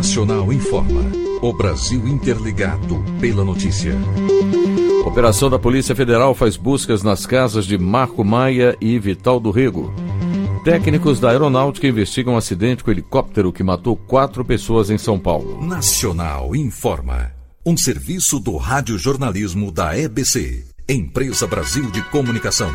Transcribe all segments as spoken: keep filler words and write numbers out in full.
Nacional informa. O Brasil interligado pela notícia. Operação da Polícia Federal faz buscas nas casas de Marco Maia e Vital do Rego. Técnicos da Aeronáutica investigam um acidente com helicóptero que matou quatro pessoas em São Paulo. Nacional informa. Um serviço do radiojornalismo da E B C, Empresa Brasil de Comunicação.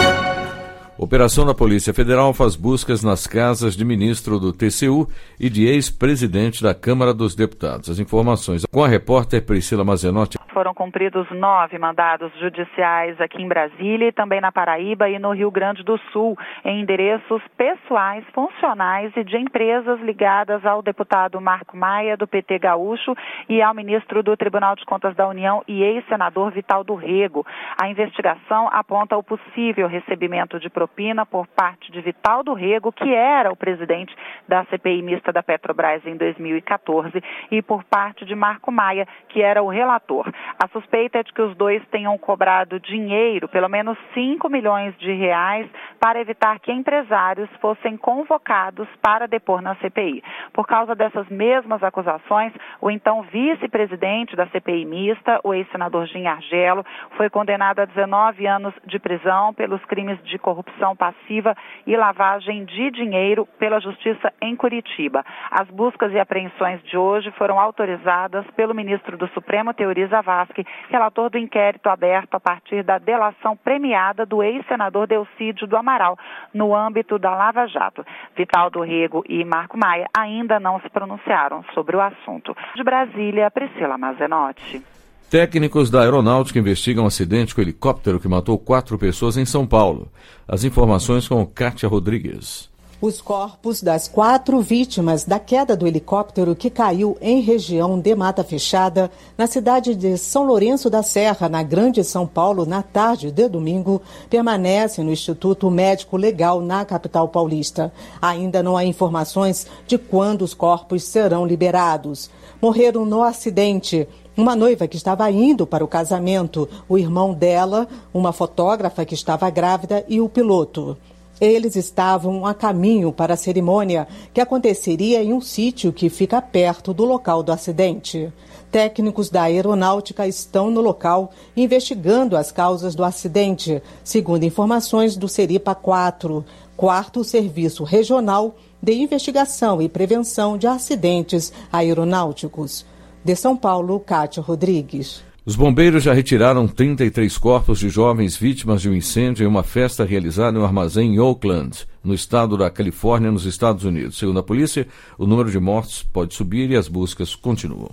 Operação da Polícia Federal faz buscas nas casas de ministro do T C U e de ex-presidente da Câmara dos Deputados. As informações com a repórter Priscila Mazenotti. Foram cumpridos nove mandados judiciais aqui em Brasília e também na Paraíba e no Rio Grande do Sul, em endereços pessoais, funcionais e de empresas ligadas ao deputado Marco Maia, do P T Gaúcho, e ao ministro do Tribunal de Contas da União e ex-senador Vital do Rego. A investigação aponta o possível recebimento de propina por parte de Vital do Rego, que era o presidente da C P I mista da Petrobras em dois mil e quatorze, e por parte de Marco Maia, que era o relator. A suspeita é de que os dois tenham cobrado dinheiro, pelo menos cinco milhões de reais, para evitar que empresários fossem convocados para depor na C P I. Por causa dessas mesmas acusações, o então vice-presidente da C P I mista, o ex-senador Gin Argello, foi condenado a dezenove anos de prisão pelos crimes de corrupção passiva e lavagem de dinheiro pela Justiça em Curitiba. As buscas e apreensões de hoje foram autorizadas pelo ministro do Supremo, Teori Zavascki, relator do inquérito aberto a partir da delação premiada do ex-senador Delcídio do Amaral, no âmbito da Lava Jato. Vital do Rego e Marco Maia ainda não se pronunciaram sobre o assunto. De Brasília, Priscila Mazenotti. Técnicos da Aeronáutica investigam um acidente com helicóptero que matou quatro pessoas em São Paulo. As informações com Kátia Rodrigues. Os corpos das quatro vítimas da queda do helicóptero que caiu em região de Mata Fechada, na cidade de São Lourenço da Serra, na Grande São Paulo, na tarde de domingo, permanecem no Instituto Médico Legal na capital paulista. Ainda não há informações de quando os corpos serão liberados. Morreram no acidente uma noiva que estava indo para o casamento, o irmão dela, uma fotógrafa que estava grávida e o piloto. Eles estavam a caminho para a cerimônia, que aconteceria em um sítio que fica perto do local do acidente. Técnicos da Aeronáutica estão no local investigando as causas do acidente, segundo informações do Seripa quatro, quarto Serviço Regional de Investigação e Prevenção de Acidentes Aeronáuticos. De São Paulo, Kátia Rodrigues. Os bombeiros já retiraram trinta e três corpos de jovens vítimas de um incêndio em uma festa realizada em um armazém em Oakland, no estado da Califórnia, nos Estados Unidos. Segundo a polícia, o número de mortos pode subir e as buscas continuam.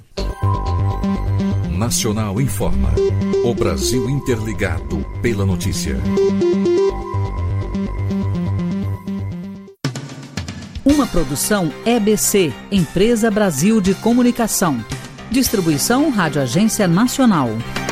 Nacional informa. O Brasil interligado pela notícia. Uma produção E B C, Empresa Brasil de Comunicação. Distribuição Rádio Agência Nacional.